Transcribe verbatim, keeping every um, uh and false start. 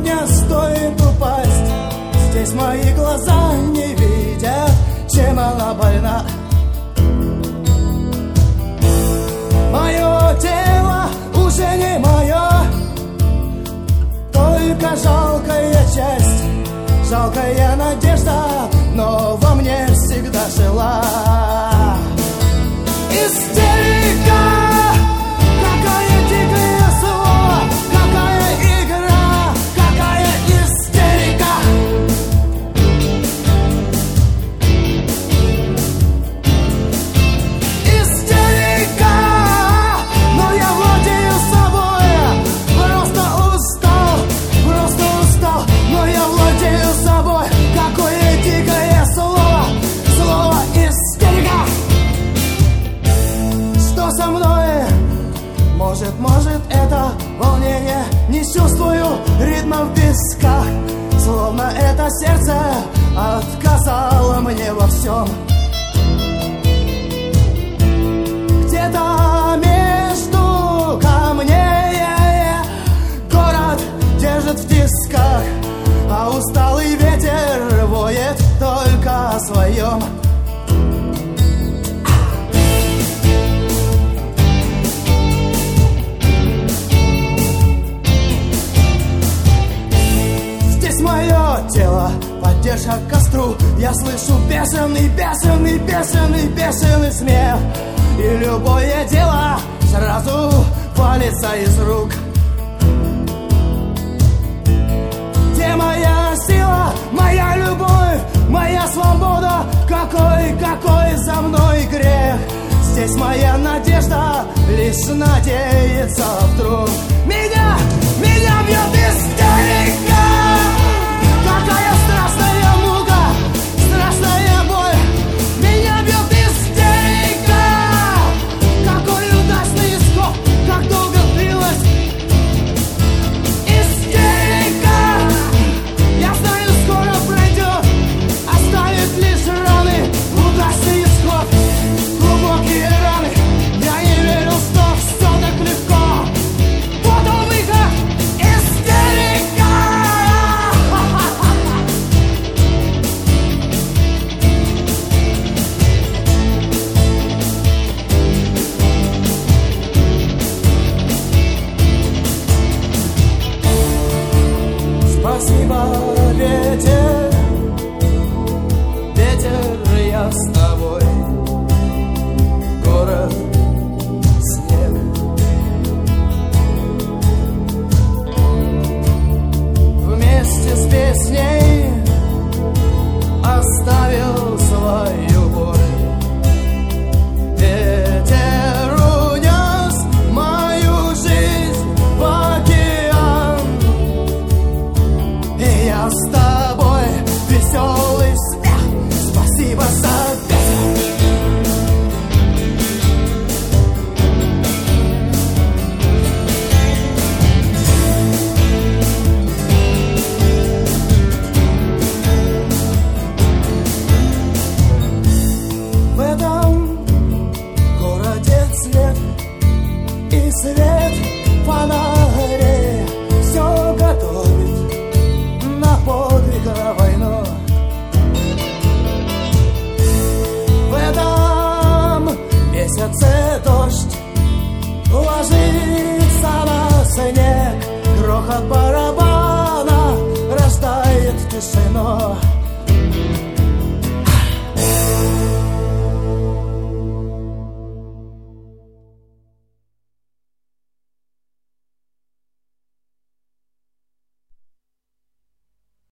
мне стоит упасть. Здесь мои глаза не видят, чем она больна. Мое тело уже не мое, только жалкая часть, жалкая надежда, но во мне всегда жила. Истерика, какая дикая слово, какая игра, какая истерика. Истерика, но я владею собой, просто устал, просто устал, но я владею собой. Какое дикое слово, слово истерика. Что со мной? Может, может это волнение? Не чувствую ритма в висках, словно это сердце отказало мне во всем. Где-то между камней город держит в тисках, а усталый ветер воет только о своем. Мое тело, поддержка к костру. Я слышу бешеный, бешеный, бешеный, бешеный смех, и любое дело сразу валится из рук. Где моя сила, моя любовь, моя свобода? Какой, какой за мной грех? Здесь моя надежда лишь надеется вдруг. Меня, меня бьет истерика. Какая страшная мука, страшная боль, меня бьет истерика. Какой удачный исход, как долго длилась истерика. Я знаю, скоро пройдет, оставит лишь раны. Удачный исход, глубокие раны. Я не верил, что все так легко. Вот он выход, истерика. Спасибо, ветер, ветер, я с тобой. Город, снег, вместе с песней оставил